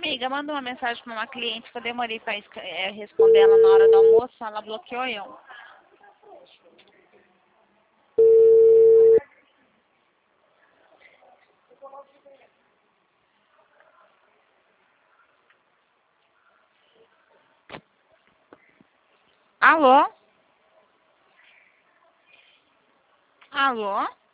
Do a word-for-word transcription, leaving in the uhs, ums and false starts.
amiga, manda uma mensagem para uma cliente que eu demorei para responder ela na hora do almoço, ela bloqueou eu. Alô? Alô?